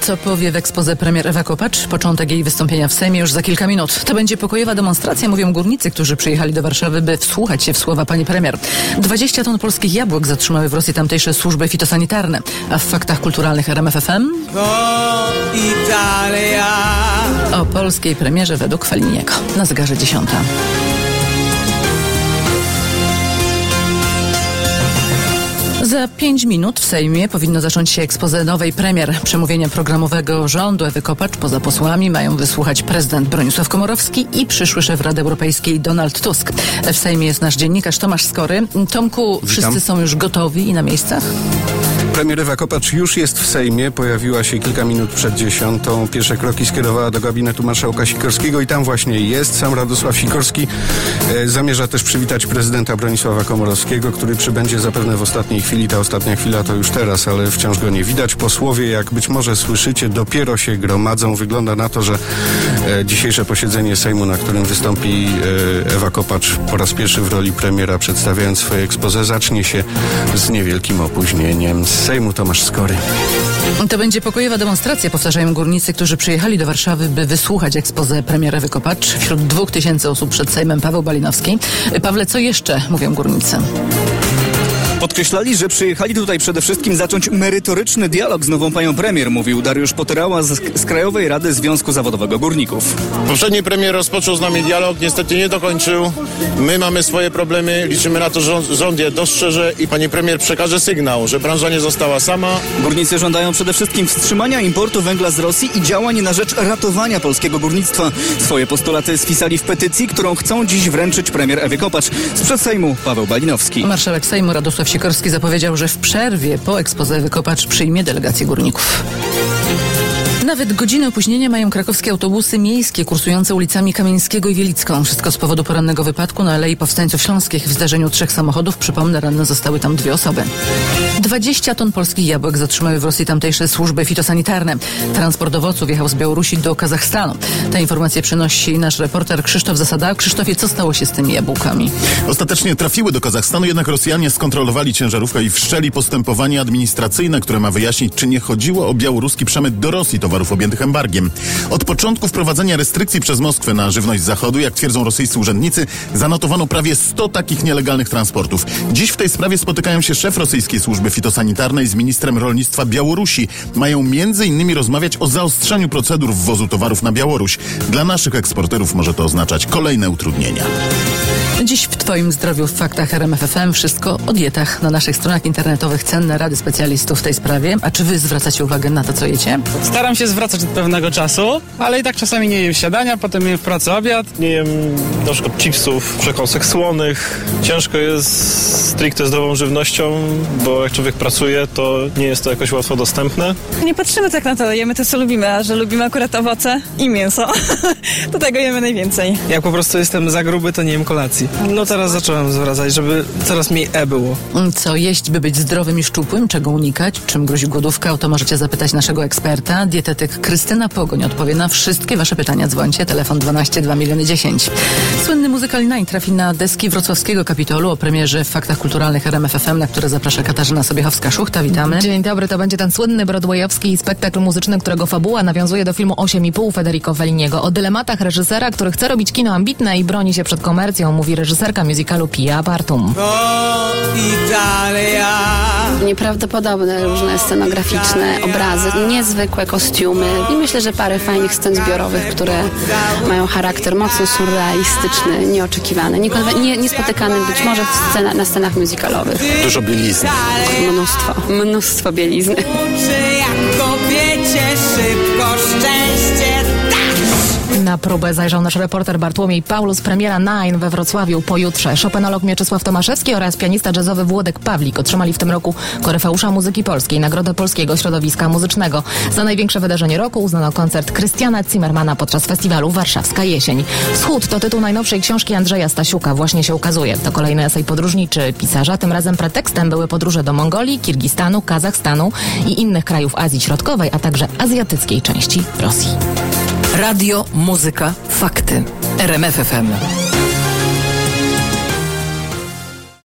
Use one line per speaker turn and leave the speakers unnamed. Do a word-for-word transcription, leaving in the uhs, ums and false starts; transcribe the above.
Co powie w exposé premier Ewa Kopacz? Początek jej wystąpienia w Sejmie już za kilka minut. To będzie pokojowa demonstracja, mówią górnicy, którzy przyjechali do Warszawy, by wsłuchać się w słowa pani premier. dwadzieścia ton polskich jabłek zatrzymały w Rosji tamtejsze służby fitosanitarne. A w faktach kulturalnych R M F F M o polskiej premierze według Faliniego. Na zegarze dziesiąta. Za pięć minut w Sejmie powinno zacząć się exposé nowej premier. Przemówienia programowego rządu Ewy Kopacz poza posłami mają wysłuchać prezydent Bronisław Komorowski i przyszły szef Rady Europejskiej Donald Tusk. W Sejmie jest nasz dziennikarz Tomasz Skory. Tomku, wszyscy
Witam.
są już gotowi i na miejscach?
Premier Ewa Kopacz już jest w Sejmie, pojawiła się kilka minut przed dziesiątą. Pierwsze kroki skierowała do gabinetu marszałka Sikorskiego i tam właśnie jest. Sam Radosław Sikorski e, zamierza też przywitać prezydenta Bronisława Komorowskiego, który przybędzie zapewne w ostatniej chwili. Ta ostatnia chwila to już teraz, ale wciąż go nie widać. Posłowie, jak być może słyszycie, dopiero się gromadzą. Wygląda na to, że e, dzisiejsze posiedzenie Sejmu, na którym wystąpi e, Ewa Kopacz po raz pierwszy w roli premiera, przedstawiając swoje exposé, zacznie się z niewielkim opóźnieniem. Z Sejmu Tomasz Skory.
To będzie pokojowa demonstracja, powtarzają górnicy, którzy przyjechali do Warszawy, by wysłuchać exposé premier Ewy Kopacz. Wśród dwóch tysięcy osób przed Sejmem Paweł Balinowski. Pawle, co jeszcze mówią górnicy?
Podkreślali, że przyjechali tutaj przede wszystkim zacząć merytoryczny dialog z nową panią premier, mówił Dariusz Poterała z, z Krajowej Rady Związku Zawodowego Górników.
Poprzedni premier rozpoczął z nami dialog, niestety nie dokończył. My mamy swoje problemy, liczymy na to, że rząd je dostrzeże i pani premier przekaże sygnał, że branża nie została sama.
Górnicy żądają przede wszystkim wstrzymania importu węgla z Rosji i działań na rzecz ratowania polskiego górnictwa. Swoje postulaty spisali w petycji, którą chcą dziś wręczyć premier Ewie Kopacz. Sprzed Sejmu Paweł Balinowski.
Marszałek Sejmu Radosław Sikorski zapowiedział, że w przerwie po exposé Ewy Kopacz przyjmie delegację górników. Nawet godzinę opóźnienia mają krakowskie autobusy miejskie kursujące ulicami Kamieńskiego i Wielicką. Wszystko z powodu porannego wypadku na Alei Powstańców Śląskich. W zdarzeniu trzech samochodów, przypomnę, ranne zostały tam dwie osoby. dwadzieścia ton polskich jabłek zatrzymały w Rosji tamtejsze służby fitosanitarne. Transport owoców jechał z Białorusi do Kazachstanu. Te informacje przynosi nasz reporter Krzysztof Zasada. Krzysztofie, co stało się z tymi jabłkami?
Ostatecznie trafiły do Kazachstanu, jednak Rosjanie skontrolowali ciężarówkę i wszczęli postępowanie administracyjne, które ma wyjaśnić, czy nie chodziło o białoruski przemyt do Rosji towarów objętych embargiem. Od początku wprowadzenia restrykcji przez Moskwę na żywność z zachodu, jak twierdzą rosyjscy urzędnicy, zanotowano prawie sto takich nielegalnych transportów. Dziś w tej sprawie spotykają się szef rosyjskiej służby fitosanitarnej z ministrem rolnictwa Białorusi. Mają między innymi rozmawiać o zaostrzeniu procedur wwozu towarów na Białoruś. Dla naszych eksporterów może to oznaczać kolejne utrudnienia.
Dziś w Twoim zdrowiu w faktach R M F F M wszystko o dietach. Na naszych stronach internetowych cenne rady specjalistów w tej sprawie. A czy Wy zwracacie uwagę na to, co jecie?
Staram się zwracać od pewnego czasu, ale i tak czasami nie jem śniadania, potem jem w pracy obiad.
Nie jem na przykład chipsów, przekąsek słonych. Ciężko jest stricte zdrową żywnością, bo jak człowiek pracuje, to nie jest to jakoś łatwo dostępne.
Nie patrzymy tak na to, jemy to, co lubimy, a że lubimy akurat owoce i mięso, to tego jemy najwięcej.
Jak po prostu jestem za gruby, to nie jem kolacji. No teraz zacząłem zwracać, żeby coraz mniej E było.
Co jeść, by być zdrowym i szczupłym? Czego unikać? Czym grozi głodówka? O to możecie zapytać naszego eksperta. Dietetyk Krystyna Pogoń odpowie na wszystkie Wasze pytania. Dzwońcie, telefon dwanaście dwa miliony dziesięć. Słynny Musical Night trafi na deski wrocławskiego Kapitolu o premierze w faktach kulturalnych R M F F M, na które zaprasza Katarzyna Sobiechowska-Szuchta. Witamy.
Dzień dobry, to będzie ten słynny broadwayowski spektakl muzyczny, którego fabuła nawiązuje do filmu osiem i pół Federico Felliniego. O dylematach reżysera, który chce robić kino ambitne i broni się przed komercją, mówi reżyserka musicalu Pia Bartum.
Nieprawdopodobne różne scenograficzne obrazy, niezwykłe kostiumy i myślę, że parę fajnych scen zbiorowych, które mają charakter mocno surrealistyczny, nieoczekiwany, niekonwe- nie, niespotykany być może w scena, na scenach musicalowych.
Dużo bielizny.
Mnóstwo, mnóstwo bielizny.
Na próbę zajrzał nasz reporter Bartłomiej Paulus. Premiera Nine we Wrocławiu pojutrze. Szopenolog Mieczysław Tomaszewski oraz pianista jazzowy Włodek Pawlik otrzymali w tym roku Koryfeusza Muzyki Polskiej, Nagrodę Polskiego Środowiska Muzycznego. Za największe wydarzenie roku uznano koncert Krystiana Zimmermana podczas festiwalu Warszawska Jesień. Wschód to tytuł najnowszej książki Andrzeja Stasiuka. Właśnie się ukazuje. To kolejny esej podróżniczy pisarza. Tym razem pretekstem były podróże do Mongolii, Kirgistanu, Kazachstanu i innych krajów Azji Środkowej, a także azjatyckiej części Rosji.
Radio, muzyka, fakty. R M F F M.